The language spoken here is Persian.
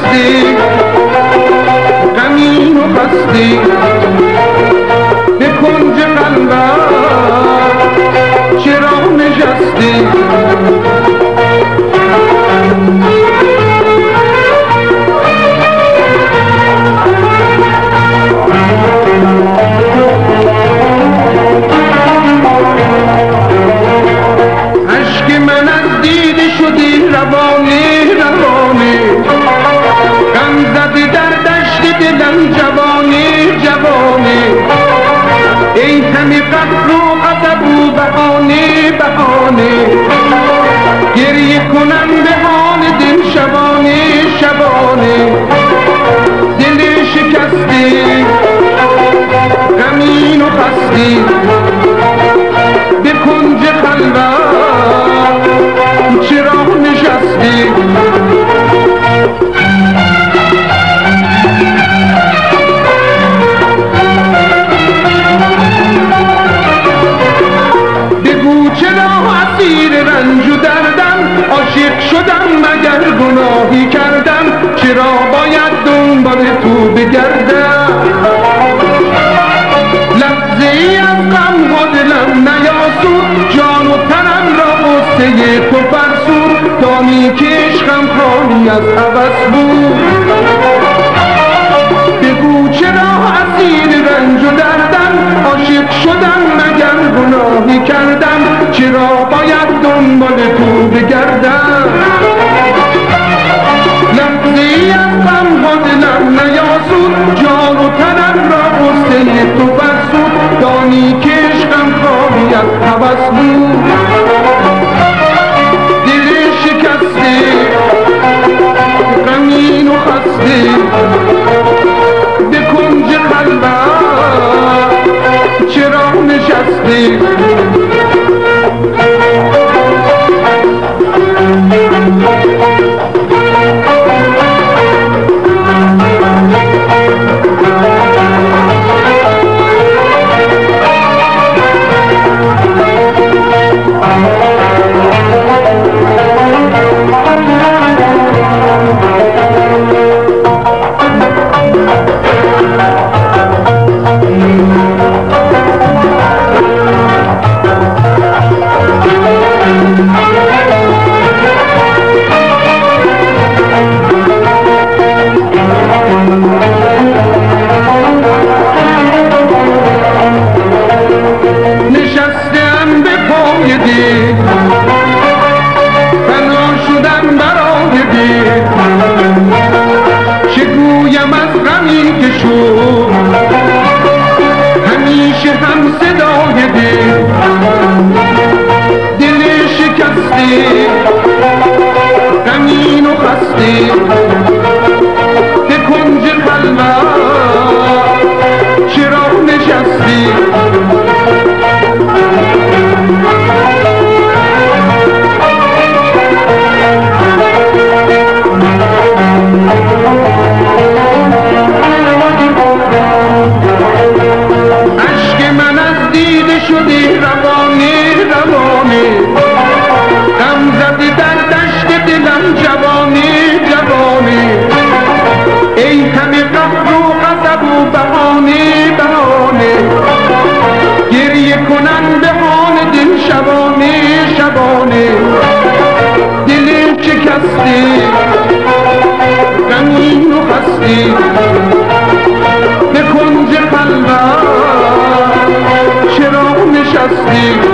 شکستی غمین و خستی به کنج قلبم چرا نشستی عشق من از دیده شدی روانی روانی غم زدی در دشت دلم جوانی جوانی ای همه قهر و غضب و بهانه بهانه گریه کنم به حال دل شبانه شبانه دل شکستی غمین و خستی به کنج خلوت چرا نشستی بگو چرا اسیر رنج و دردم عاشق شدم مگر گناهی کردم چرا باید دنبال تو بگردم لحظه ای از غم ها دلم نیاسود جان و تنم را غصه تو فرسود دانی که عشقم خالی از هوس بود بگو چرا اسیر رنج و دردم عاشق شدم مگر گناهی کردم چرا باید دنبال تو بگردم لحظه ای از غم ها دلم نیاسود جان و تنم را غصه تو فرسود دانی که عشقم خالی از هوس بود دل شکستی غمین و خستی به کنج قلبم چرا نشستی فنا شدم برای دید چگویم از غمی که شد همیشه هم صدای دید دل شکستی غمین و خستی به کنج قلبم چرا نشستی شدی روانی روانی غم زدی در دشت دلم جوانی جوانی ای همه قهر و غضب و بهانه بهانه گریه کنن به حال دل شبانه شبانه دل شکستی غمین و خستی به کنج قلبم چرا نشستی